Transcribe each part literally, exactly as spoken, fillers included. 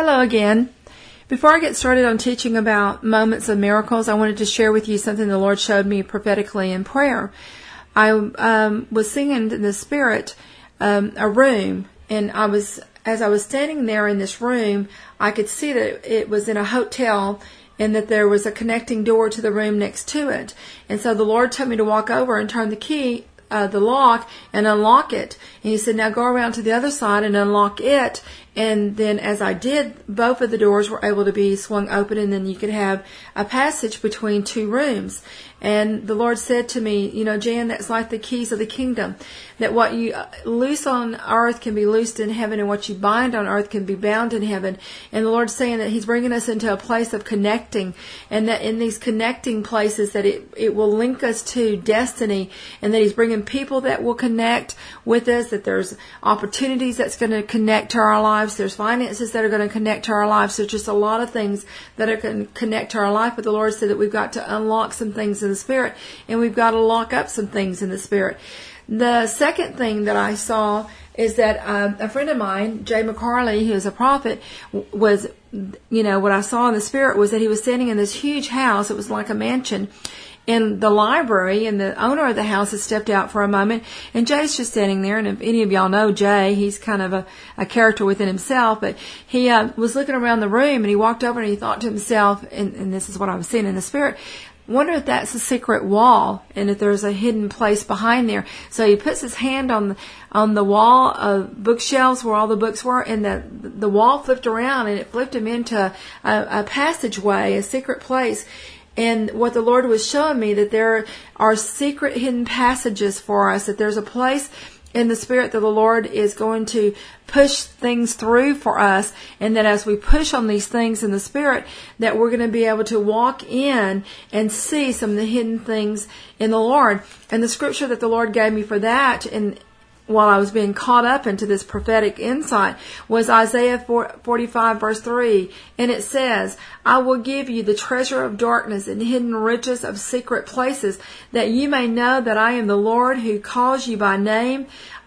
Hello again. Before I get started on teaching about moments of miracles, I wanted to share with you something the Lord showed me prophetically in prayer. I um, was singing in the Spirit um, a room, and I was as I was standing there in this room, I could see that it was in a hotel and that there was a connecting door to the room next to it. And so the Lord told me to walk over and turn the key, uh, the lock, and unlock it. And He said, now go around to the other side and unlock it. And then as I did, both of the doors were able to be swung open, and then you could have a passage between two rooms. And the Lord said to me, you know, Jan, that's like the keys of the kingdom, that what you loose on earth can be loosed in heaven, and what you bind on earth can be bound in heaven. And the Lord's saying that He's bringing us into a place of connecting, and that in these connecting places that it, it will link us to destiny, and that He's bringing people that will connect with us, that there's opportunities that's going to connect to our lives. There's finances that are going to connect to our lives. There's just a lot of things that are going to connect to our life. But the Lord said that we've got to unlock some things in the Spirit, and we've got to lock up some things in the Spirit. The second thing that I saw is that um, a friend of mine, Jay McCarley, who is a prophet, was, you know, what I saw in the Spirit was that he was standing in this huge house. It was like a mansion in the library, and the owner of the house has stepped out for a moment, and Jay's just standing there. And if any of y'all know Jay, he's kind of a, a character within himself, but he uh, was looking around the room, and he walked over and he thought to himself, and, and this is what I was seeing in the Spirit, wonder if that's a secret wall and if there's a hidden place behind there. So he puts his hand on the, on the wall of bookshelves where all the books were, and the the wall flipped around, and it flipped him into a, a passageway, a secret place. And what the Lord was showing me, that there are secret hidden passages for us, that there's a place in the Spirit that the Lord is going to push things through for us, and that as we push on these things in the Spirit, that we're going to be able to walk in and see some of the hidden things in the Lord. And the scripture that the Lord gave me for that, and while I was being caught up into this prophetic insight, was Isaiah forty-five verse three. And it says, I will give you the treasure of darkness and hidden riches of secret places, that you may know that I am the Lord who calls you by name.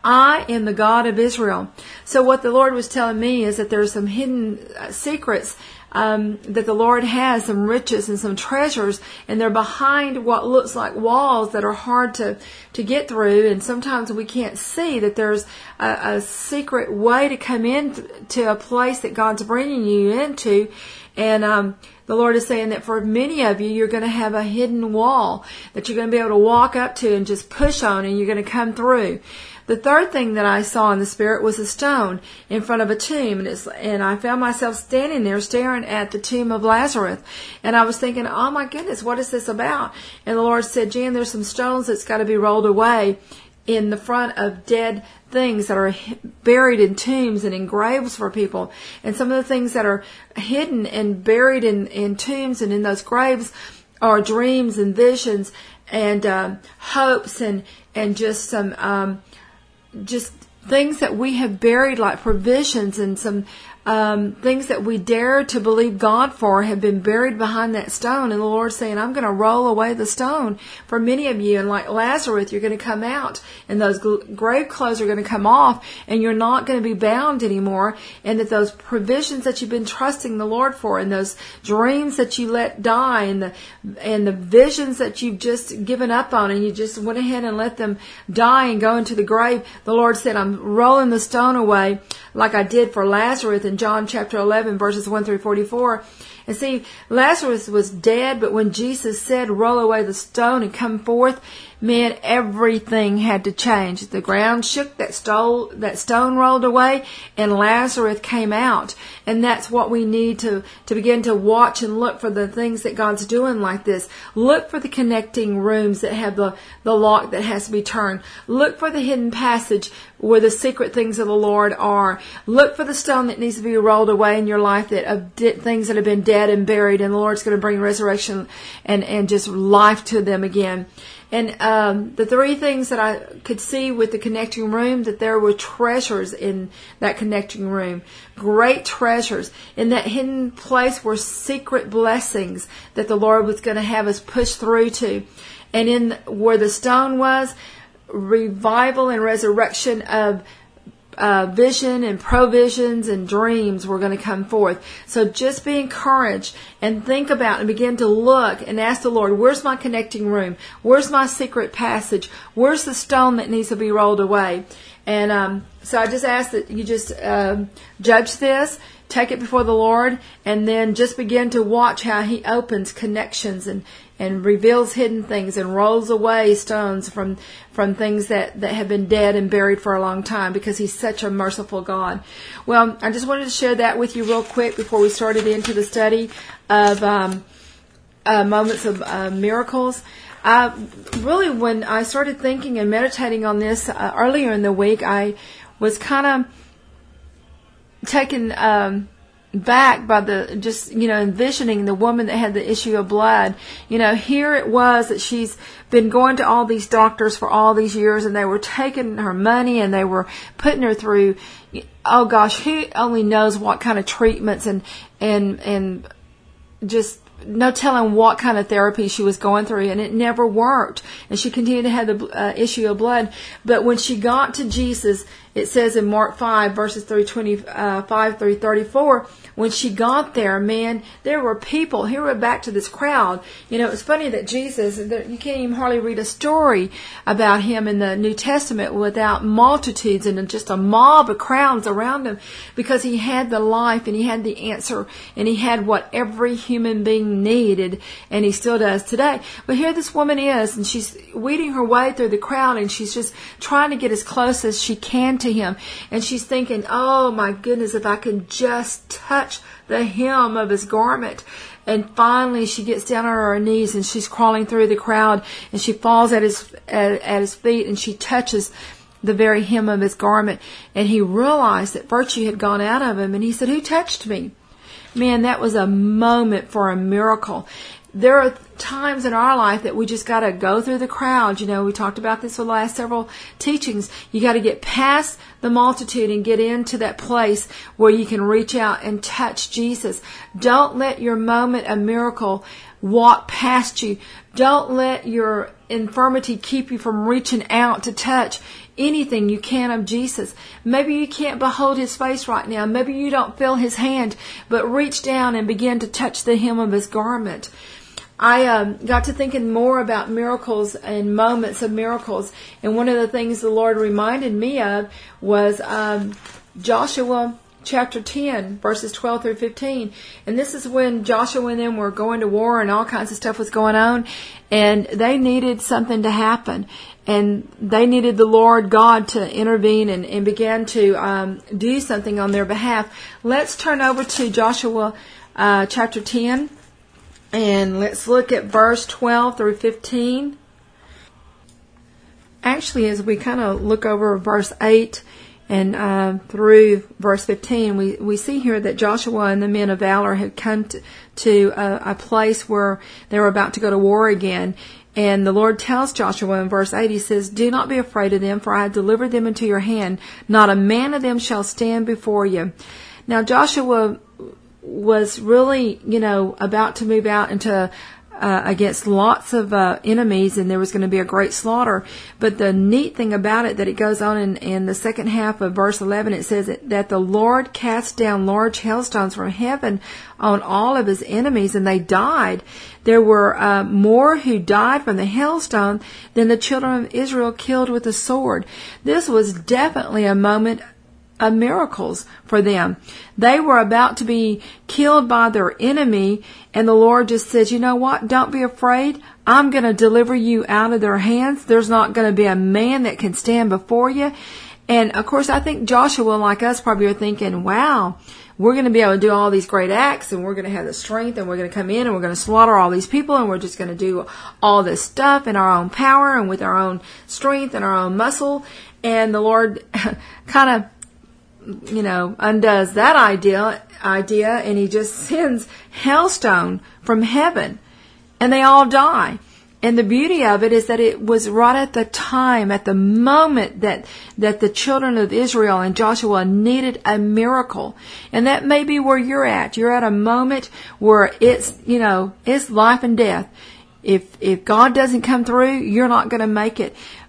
I am the God of Israel. So what the Lord was telling me is that there's some hidden uh, secrets Um, that the Lord has, some riches and some treasures, and they're behind what looks like walls that are hard to, to get through. And sometimes we can't see that there's a, a secret way to come in to a place that God's bringing you into. And um, the Lord is saying that for many of you, you're going to have a hidden wall that you're going to be able to walk up to and just push on, and you're going to come through. The third thing that I saw in the Spirit was a stone in front of a tomb, and, it's, and I found myself standing there staring at the tomb of Lazarus, and I was thinking, oh my goodness, what is this about? And the Lord said, Jan, there's some stones that's got to be rolled away in the front of dead things that are buried in tombs and in graves for people. And some of the things that are hidden and buried in, in tombs and in those graves are dreams and visions and um, hopes and, and just some... Um, just things that we have buried, like provisions and some um, things that we dare to believe God for, have been buried behind that stone. And the Lord's saying, I'm going to roll away the stone for many of you. And like Lazarus, you're going to come out, and those grave clothes are going to come off, and you're not going to be bound anymore. And that those provisions that you've been trusting the Lord for, and those dreams that you let die, and the and the visions that you've just given up on, and you just went ahead and let them die and go into the grave, the Lord said, I'm rolling the stone away like I did for Lazarus in John chapter eleven, verses one through forty-four. And see, Lazarus was dead, but when Jesus said, roll away the stone and come forth, man, everything had to change. The ground shook, that stole, that stone rolled away, and Lazarus came out. And that's what we need to, to begin to watch and look for, the things that God's doing like this. Look for the connecting rooms that have the, the lock that has to be turned. Look for the hidden passage where the secret things of the Lord are. Look for the stone that needs to be rolled away in your life, that of things that have been dead and buried, and the Lord's going to bring resurrection and, and just life to them again. And um, the three things that I could see with the connecting room, that there were treasures in that connecting room. Great treasures. In that hidden place were secret blessings that the Lord was going to have us push through to. And in where the stone was, revival and resurrection of uh, vision and provisions and dreams were going to come forth. So just be encouraged and think about and begin to look and ask the Lord, where's my connecting room? Where's my secret passage? Where's the stone that needs to be rolled away? And um, so I just ask that you just uh, judge this, take it before the Lord, and then just begin to watch how He opens connections and, and reveals hidden things and rolls away stones from from things that, that have been dead and buried for a long time, because He's such a merciful God. Well, I just wanted to share that with you real quick before we started into the study of um, uh, moments of uh, miracles. I really, when I started thinking and meditating on this uh, earlier in the week, I was kind of taken um, back by the, just, you know, envisioning the woman that had the issue of blood. You know, here it was that she's been going to all these doctors for all these years, and they were taking her money and they were putting her through, oh gosh, who only knows what kind of treatments and, and, and just no telling what kind of therapy she was going through, and it never worked. And she continued to have the uh, issue of blood. But when she got to Jesus, it says in Mark five, verses through twenty-five through thirty-four, when she got there, man, there were people. Here we're back to this crowd. You know, it's funny that Jesus, you can't even hardly read a story about Him in the New Testament without multitudes and just a mob of crowds around Him, because He had the life and He had the answer and He had what every human being needed, and He still does today. But here this woman is, and she's weeding her way through the crowd, and she's just trying to get as close as she can to Him. And she's thinking, oh my goodness, if I can just touch the hem of His garment. And finally she gets down on her knees and she's crawling through the crowd, and she falls at his at, at his feet, and she touches the very hem of His garment. And He realized that virtue had gone out of him, and He said, who touched me? Man, that was a moment for a miracle. There are times in our life that we just got to go through the crowd. You know, we talked about this for the last several teachings. You got to get past the multitude and get into that place where you can reach out and touch Jesus. Don't let your moment of miracle walk past you. Don't let your infirmity keep you from reaching out to touch anything you can of Jesus. Maybe you can't behold His face right now. Maybe you don't feel His hand, but reach down and begin to touch the hem of His garment. I um, got to thinking more about miracles and moments of miracles, and one of the things the Lord reminded me of was um, Joshua chapter ten, verses twelve through fifteen. And this is when Joshua and them were going to war, and all kinds of stuff was going on, and they needed something to happen. And they needed the Lord God to intervene and, and began to um, do something on their behalf. Let's turn over to Joshua uh, chapter ten, and let's look at verse twelve through fifteen. Actually, as we kind of look over verse eight and uh, through verse fifteen, we, we see here that Joshua and the men of valor had come to, to a, a place where they were about to go to war again. And the Lord tells Joshua in verse eight, He says, do not be afraid of them, for I have delivered them into your hand. Not a man of them shall stand before you. Now, Joshua was really, you know, about to move out into uh, against lots of uh, enemies, and there was going to be a great slaughter. But the neat thing about it, that it goes on in, in the second half of verse eleven, it says that, that the Lord cast down large hailstones from heaven on all of His enemies, and they died. There were uh, more who died from the hailstone than the children of Israel killed with the sword. This was definitely a moment of miracles for them. They were about to be killed by their enemy, and the Lord just says, you know what, don't be afraid. I'm going to deliver you out of their hands. There's not going to be a man that can stand before you. And of course, I think Joshua, like us, probably are thinking, wow, we're going to be able to do all these great acts, and we're going to have the strength, and we're going to come in and we're going to slaughter all these people, and we're just going to do all this stuff in our own power and with our own strength and our own muscle. And the Lord kind of, you know, undoes that idea, idea, and He just sends hailstone from heaven, and they all die. And the beauty of it is that it was right at the time, at the moment that, that the children of Israel and Joshua needed a miracle. And that may be where you're at. You're at a moment where it's, you know, it's life and death. If, if God doesn't come through, you're not going to make it.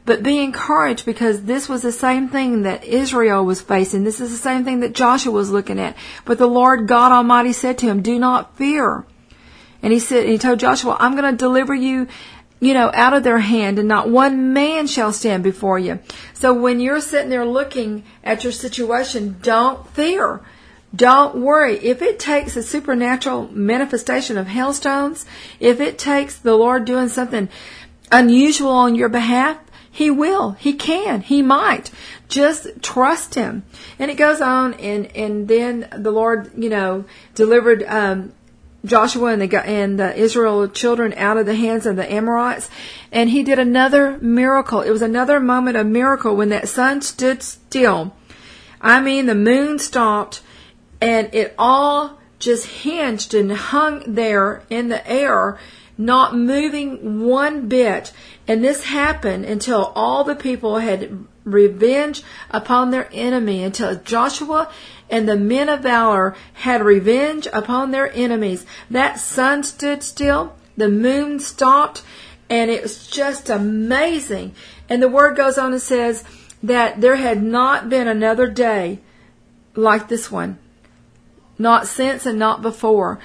But be encouraged, because this was the same thing that Israel was facing. This is the same thing that Joshua was looking at. But the Lord God Almighty said to him, do not fear. And he said, and he told Joshua, I'm going to deliver you, you know, out of their hand, and not one man shall stand before you. So when you're sitting there looking at your situation, don't fear. Don't worry. If it takes a supernatural manifestation of hailstones, if it takes the Lord doing something unusual on your behalf, He will. He can. He might. Just trust Him. And it goes on, and, and then the Lord, you know, delivered um, Joshua and the, and the Israel children out of the hands of the Amorites. And He did another miracle. It was another moment of miracle when that sun stood still. I mean, the moon stopped, and it all just hinged and hung there in the air, not moving one bit. And this happened until all the people had revenge upon their enemy, until Joshua and the men of valor had revenge upon their enemies. That sun stood still, the moon stopped, and it was just amazing. And the word goes on and says that there had not been another day like this one. Not since and not before.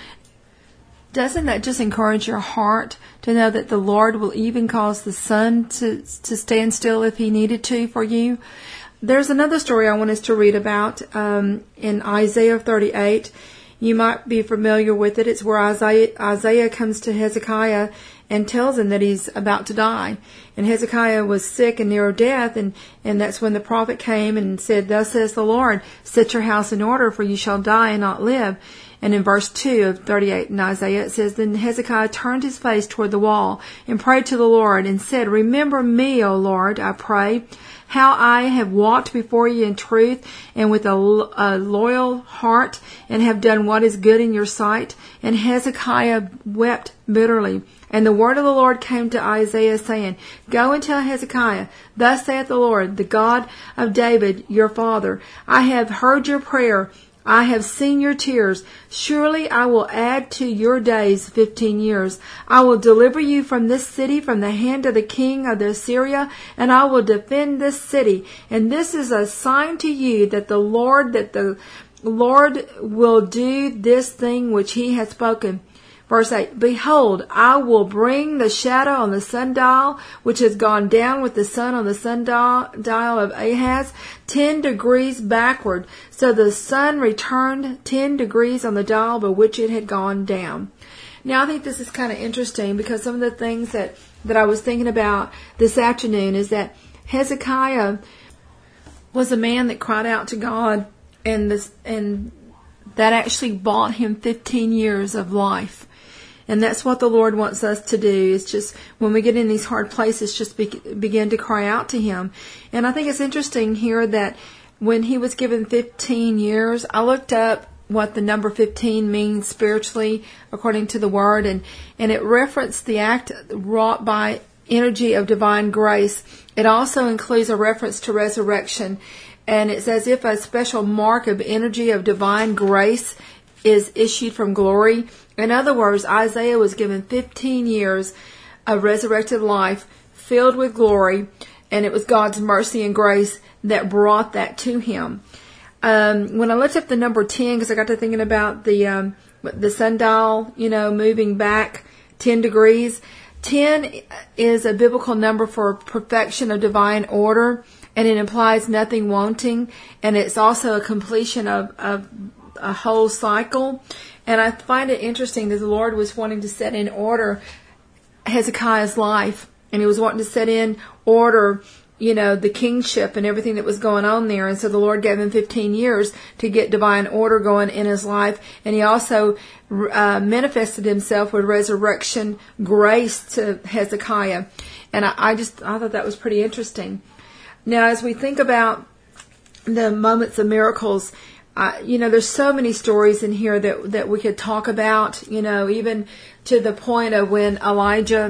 Doesn't that just encourage your heart to know that the Lord will even cause the sun to, to stand still if He needed to for you? There's another story I want us to read about um, in Isaiah thirty-eight. You might be familiar with it. It's where Isaiah, Isaiah comes to Hezekiah and tells him that he's about to die. And Hezekiah was sick and near death, and, and that's when the prophet came and said, thus says the Lord, set your house in order, for you shall die and not live. And in verse two of thirty-eight in Isaiah, it says, then Hezekiah turned his face toward the wall and prayed to the Lord and said, remember me, O Lord, I pray, how I have walked before you in truth and with a, a loyal heart, and have done what is good in your sight. And Hezekiah wept bitterly. And the word of the Lord came to Isaiah, saying, go and tell Hezekiah, thus saith the Lord, the God of David, your father, I have heard your prayer, I have seen your tears. Surely I will add to your days fifteen years. I will deliver you from this city, from the hand of the king of Assyria, and I will defend this city. And this is a sign to you that the Lord, that the Lord will do this thing which He has spoken. Verse eight, behold, I will bring the shadow on the sundial, which has gone down with the sun on the sundial of Ahaz, ten degrees backward. So the sun returned ten degrees on the dial by which it had gone down. Now, I think this is kind of interesting, because some of the things that, that I was thinking about this afternoon is that Hezekiah was a man that cried out to God, and this, and that actually bought him fifteen years of life. And that's what the Lord wants us to do, is just when we get in these hard places, just be, begin to cry out to Him. And I think it's interesting here that when he was given fifteen years, I looked up what the number fifteen means spiritually according to the Word, and, and it referenced the act wrought by energy of divine grace. It also includes a reference to resurrection, and it's as if a special mark of energy of divine grace is issued from glory. In other words, Isaiah was given fifteen years of resurrected life filled with glory, and it was God's mercy and grace that brought that to him. Um, when I looked up the number ten, because I got to thinking about the um, the sundial, you know, moving back ten degrees. ten is a biblical number for perfection of divine order, and it implies nothing wanting, and it's also a completion of, of a whole cycle. And I find it interesting that the Lord was wanting to set in order Hezekiah's life, and He was wanting to set in order, you know, the kingship and everything that was going on there. And so the Lord gave him fifteen years to get divine order going in his life. And He also uh, manifested Himself with resurrection grace to Hezekiah. And I, I just, I thought that was pretty interesting. Now, as we think about the moments of miracles, Uh, you know, there's so many stories in here that that we could talk about, you know, even to the point of when Elijah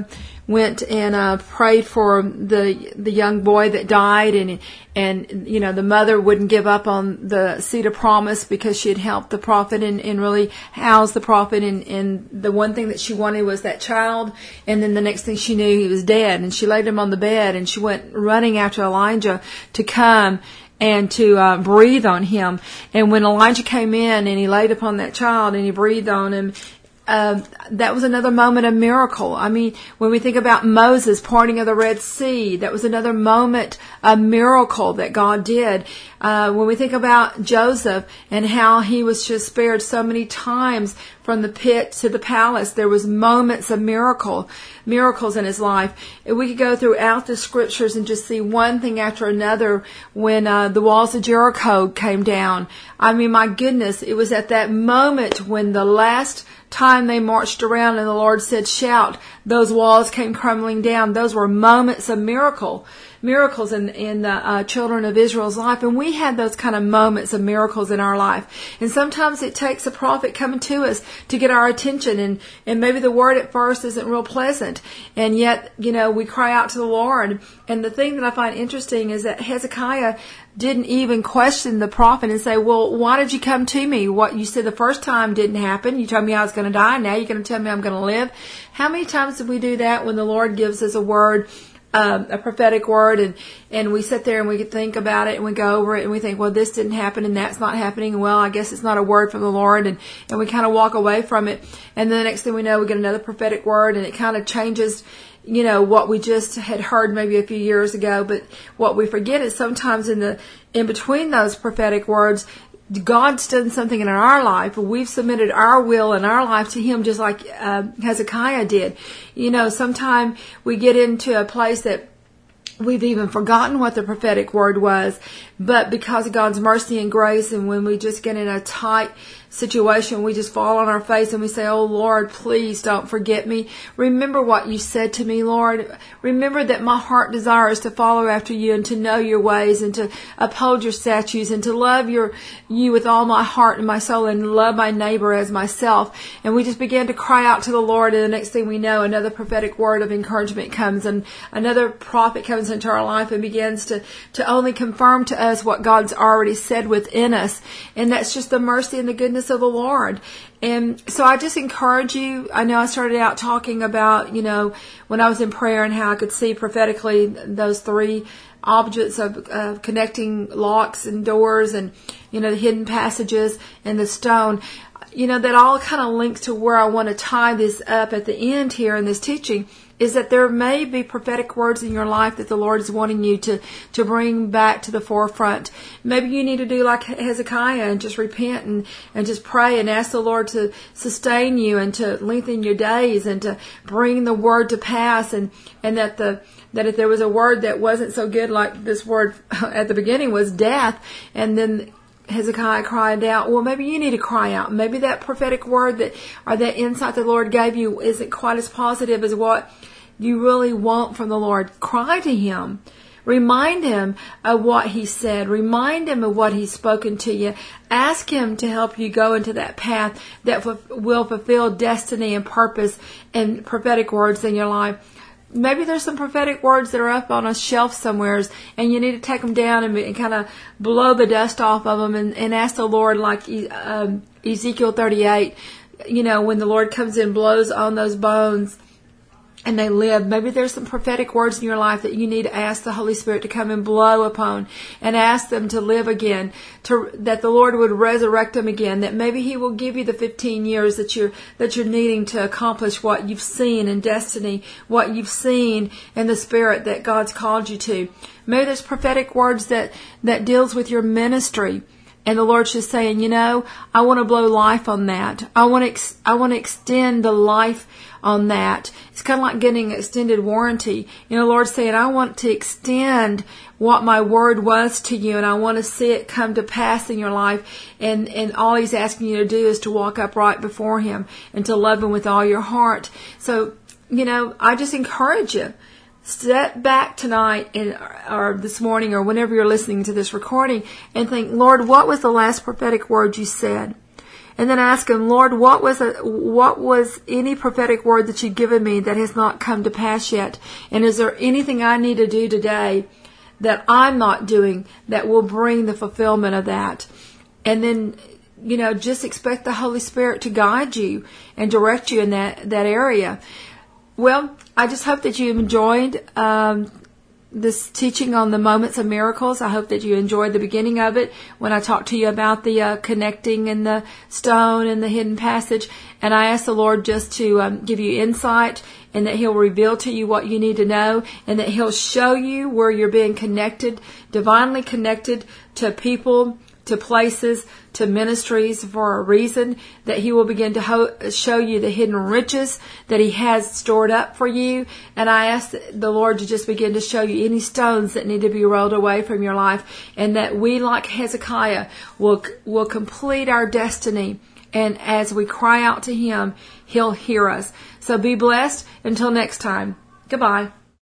went and uh, prayed for the the young boy that died, and and you know the mother wouldn't give up on the seed of promise because she had helped the prophet and, and really housed the prophet, and, and the one thing that she wanted was that child, and then the next thing she knew he was dead, and she laid him on the bed, and she went running after Elijah to come and to uh, breathe on him. And when Elijah came in and he laid upon that child and he breathed on him, uh, that was another moment of miracle. I mean, when we think about Moses parting of the Red Sea, that was another moment of miracle that God did. Uh, when we think about Joseph and how he was just spared so many times from the pit to the palace, there was moments of miracle, miracles in his life. We could go throughout the scriptures and just see one thing after another. When uh, the walls of Jericho came down, I mean, my goodness, it was at that moment when the last time they marched around and the Lord said, shout, those walls came crumbling down. Those were moments of miracle. Miracles in, in the uh, children of Israel's life. And we had those kind of moments of miracles in our life. And sometimes it takes a prophet coming to us to get our attention. And, and maybe the word at first isn't real pleasant. And yet, you know, we cry out to the Lord. And the thing that I find interesting is that Hezekiah didn't even question the prophet and say, well, why did you come to me? What you said the first time didn't happen. You told me I was going to die. Now you're going to tell me I'm going to live. How many times did we do that when the Lord gives us a word, Um, a prophetic word, and, and we sit there and we could think about it and we go over it and we think, well, this didn't happen and that's not happening. Well, I guess it's not a word from the Lord, and, and we kind of walk away from it. And then the next thing we know, we get another prophetic word and it kind of changes, you know, what we just had heard maybe a few years ago. But what we forget is sometimes in the, in between those prophetic words, God's done something in our life. We've submitted our will and our life to Him, just like uh, Hezekiah did. You know, sometimes we get into a place that we've even forgotten what the prophetic word was, but because of God's mercy and grace, and when we just get in a tight situation, we just fall on our face and we say, oh Lord, please don't forget me. Remember what you said to me, Lord. Remember that my heart desires to follow after you and to know your ways and to uphold your statutes and to love your you with all my heart and my soul and love my neighbor as myself. And we just begin to cry out to the Lord, and the next thing we know, another prophetic word of encouragement comes, and another prophet comes into our life and begins to, to only confirm to us what God's already said within us. And that's just the mercy and the goodness of the Lord. And so I just encourage you. I know I started out talking about, you know, when I was in prayer and how I could see prophetically those three objects of uh, connecting locks and doors, and, you know, the hidden passages and the stone. You know, that all kind of links to where I want to tie this up at the end here in this teaching, is that there may be prophetic words in your life that the Lord is wanting you to, to bring back to the forefront. Maybe you need to do like Hezekiah and just repent and, and just pray and ask the Lord to sustain you and to lengthen your days and to bring the word to pass, and, and that the that if there was a word that wasn't so good, like this word at the beginning was death, and then Hezekiah cried out, well, maybe you need to cry out. Maybe that prophetic word that or that insight the Lord gave you isn't quite as positive as what you really want from the Lord. Cry to Him. Remind Him of what He said. Remind Him of what He's spoken to you. Ask Him to help you go into that path that will fulfill destiny and purpose and prophetic words in your life. Maybe there's some prophetic words that are up on a shelf somewhere, and you need to take them down and, and kind of blow the dust off of them and, and ask the Lord, like um, Ezekiel thirty-eight, you know, when the Lord comes in, blows on those bones and they live. Maybe there's some prophetic words in your life that you need to ask the Holy Spirit to come and blow upon and ask them to live again, to that the Lord would resurrect them again, that maybe He will give you the fifteen years that you're that you're needing to accomplish what you've seen in destiny, what you've seen in the Spirit that God's called you to. Maybe there's prophetic words that, that deals with your ministry. And the Lord's just saying, you know, I want to blow life on that. I want to, ex- I want to extend the life on that. It's kind of like getting an extended warranty. You know, the Lord's saying, I want to extend what my word was to you, and I want to see it come to pass in your life. And, and all He's asking you to do is to walk upright before Him and to love Him with all your heart. So, you know, I just encourage you. Step back tonight and, or this morning or whenever you're listening to this recording and think, Lord, what was the last prophetic word you said? And then ask Him, Lord, what was a, what was any prophetic word that you've given me that has not come to pass yet? And is there anything I need to do today that I'm not doing that will bring the fulfillment of that? And then, you know, just expect the Holy Spirit to guide you and direct you in that, that area. Well, I just hope that you enjoyed um, this teaching on the moments of miracles. I hope that you enjoyed the beginning of it when I talked to you about the uh, connecting and the stone and the hidden passage. And I ask the Lord just to um, give you insight, and that He'll reveal to you what you need to know, and that He'll show you where you're being connected, divinely connected to people, to places, to ministries for a reason, that He will begin to ho- show you the hidden riches that He has stored up for you. And I ask the Lord to just begin to show you any stones that need to be rolled away from your life, and that we, like Hezekiah, will will complete our destiny. And as we cry out to Him, He'll hear us. So be blessed. Until next time. Goodbye.